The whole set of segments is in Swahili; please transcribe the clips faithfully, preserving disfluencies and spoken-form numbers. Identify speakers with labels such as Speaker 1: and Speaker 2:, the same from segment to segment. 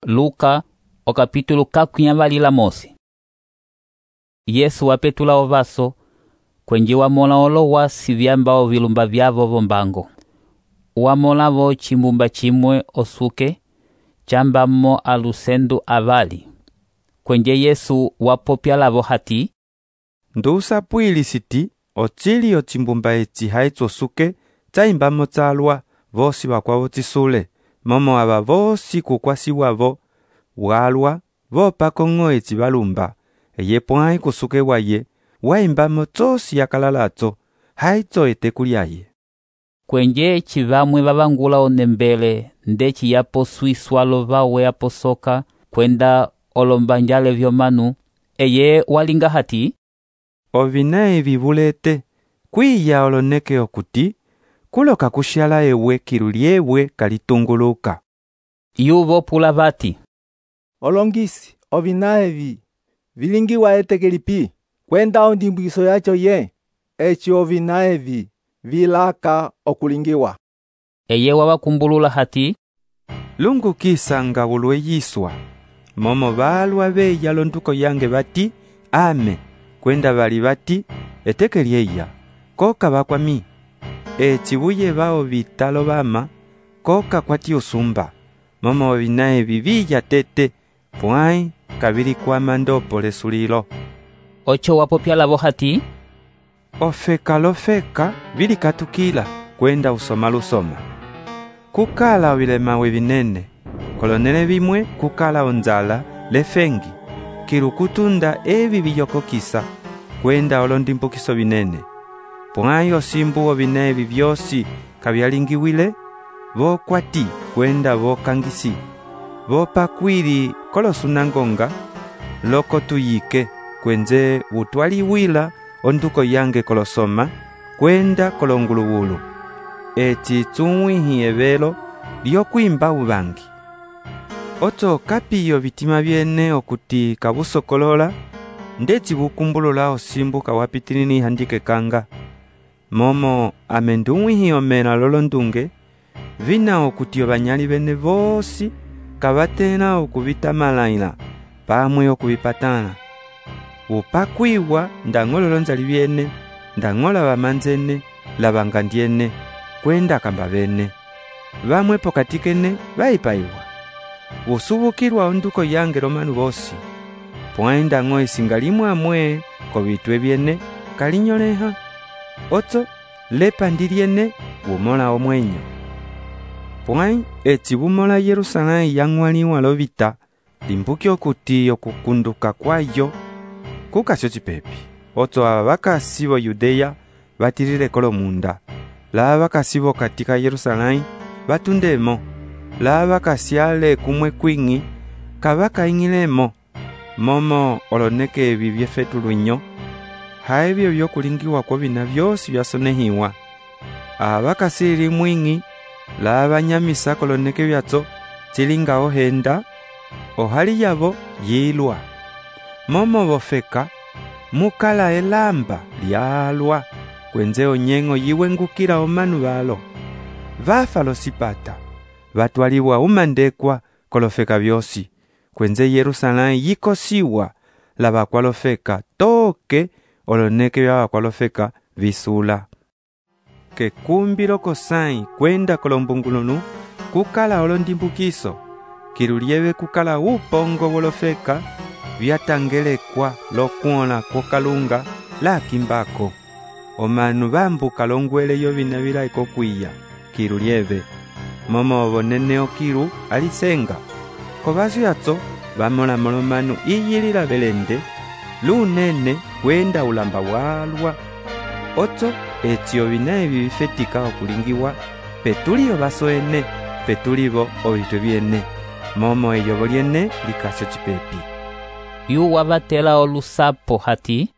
Speaker 1: Luka o kapitulo kakunyavali la mosi. Yesu wapetula ovaso kwenje wamola olo wasi vyambao vilumba vyavo vombango. Wamola vo chimbumba chimwe osuke chamba mo alusendu avali. Kwenje Yesu wapopya lavo hati
Speaker 2: ndusa pwili siti ochili o chimbumba echi haitsosuke chaimba mo chalwa vosi wakwavo tisule momo ava vosi kukwasi wavo walwa vopa kongo echi balumba eye pwai kusuke waye waimba mo chosi yakalalacho haitso ete kuliaye.
Speaker 1: Kwenje chivamwe vavangula onembele ndechi yapo suiswalo vawe aposoka kwenda olombanjale vyomanu eye walinga hati
Speaker 2: ovinae vivulete kwiya oloneke okuti kuloka kushala ewe kiruliewe kalitunguluka.
Speaker 1: Yuvo pula vati
Speaker 3: olongisi ovinae vi vilingiwa etekelipi kwenda ondimbiso yacho ye echi ovinae vi vilaka okulingiwa.
Speaker 1: Eye wawakumbulula hati
Speaker 2: lungu kisanga ulwe yiswa momo balwa beya londuko yange bati ame kwenda bali bati etekelieya koka bakwami echibuye bao bitalo bama koka kwati usumba momo binae bibiya tete pwai kabiri kwa mando pole sulilo.
Speaker 1: Ocho wapopya lavo hati
Speaker 2: ofeka lofeka bili katukila kwenda usoma lusoma kukala wilema webinene kolonele bimwe kukala onzala lefengi kirukutunda ebi biyokokisa kwenda olondimpukiso binene pwai osimbu obinebi byosi kabyalingiwile vokwati kwenda vokangisi vopakwiri kolosunangonga loko tuyike kwenze utwaliwila onduko yange kolosoma kwenda kolonguluwulu eti tsuwihi evelo lyokwimba ubangi. Oto kapiyo bitima byene okuti kabusokolola ndeti bukumbulula osimbu kawapitinini handike kanga momo amenduwihi omena lolondunge vina okuti obanyali bene vosi kabatena okubita malaila pamwe okubipatana upakwiwa ndangololo nzali byene ndangola bamanzene labangandiene kwenda kamba bene bamwe pokatikene baipaiwa usubukirwa onduko yange romanu bosi pwenda ngo isingalimwa amwe kobitwe byene kalinyoleha oto lepandiriene umola omwenyo pwai echibumola Yerusalemu yangwaliwa lobita limbuki okuti okukunduka kwayo kukasyo chipepi oto abakasi bo Yudeya batirire kolomunda la bakasi bo katika Yerusalemu batundemo la bakasiale kumwe kwingi kabaka ingilemo momo oloneke bibye fetulunyo haebyo byokulingiwa kwa bina byosi byasonehiwa abakasiri mwingi la banyamisa koloneke byatso chilinga ohenda ohali yabo yilwa momo bofeka mukala elamba lyalwa kwenze onyengo yiwengukira omanu balo vafalo sipata batwaliwa umandekwa kolofeka byosi kwenze Yerusalemu yikosiwa laba kwalofeka toke oloneke bya kwalofeka visula ke kumbiro kosai kwenda kolombungulunu kukala olondimbukiso kiruliebe kukala upongo bolofeka byatangelekwa lokuona kokalunga la kimbako omanu bambuka longwele yo binabira ikokwiya kiruliebe momo obonene okiru alisenga kobazi yatso bamola molomanu iyilira belende lunene kwenda ulamba walwa oto etio binae bifetika okulingiwa petulio basoene petulibo obitwe byene momo eyo boliene likasyo chipepi.
Speaker 1: Yu wabatela olusapo hati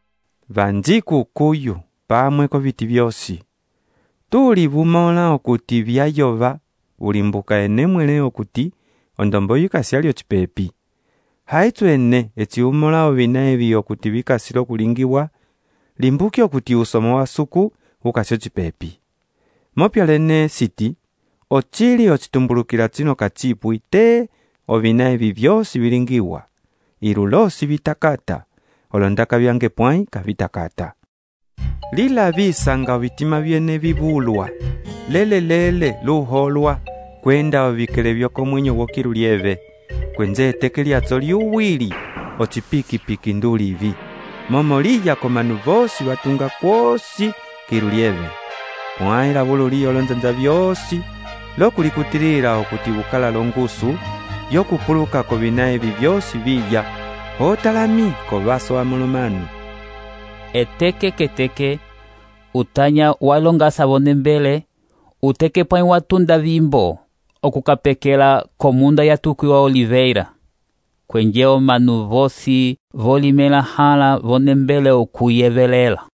Speaker 2: vanjiku kuyu pamwe ko biti byosi tuli bumola okuti byayova ulimbuka enemwele okuti ondombo yukasyalyo chipepi haitwene echiumola obinae bi okuti bikasiro kulingiwa limbuki okuti usomo wa suku ukasyo chipepi mopyalene siti ochili ochitumbulukira chino kachipu ite ovina evi vyosi vilingiwa. Ilu losi vitakata, olondaka vyange pwai kavitakata. Lila visanga vitima vyene vibulwa, lele lele luholwa, kwenda ovikele vyoko mwenye wokirulieve, kwenze etekeli atzoli uwili, otipiki piki ndulivi. Momo liya komanu vosi watunga kwosi kirulieve. Mwaila bululi olonzanza vyosi, lokulikutilila okuti bukala longusu, yokupuluka kovina evi vyosi viya, otalami kovaso wa mulumanu.
Speaker 1: Eteke keteke, utanya walonga sabone mbele, uteke pwai watunda vimbo, okukapekela komunda ya tuku wa Oliveira. Kwenjeo manu vosi volimela hala vone mbele okuyevelela.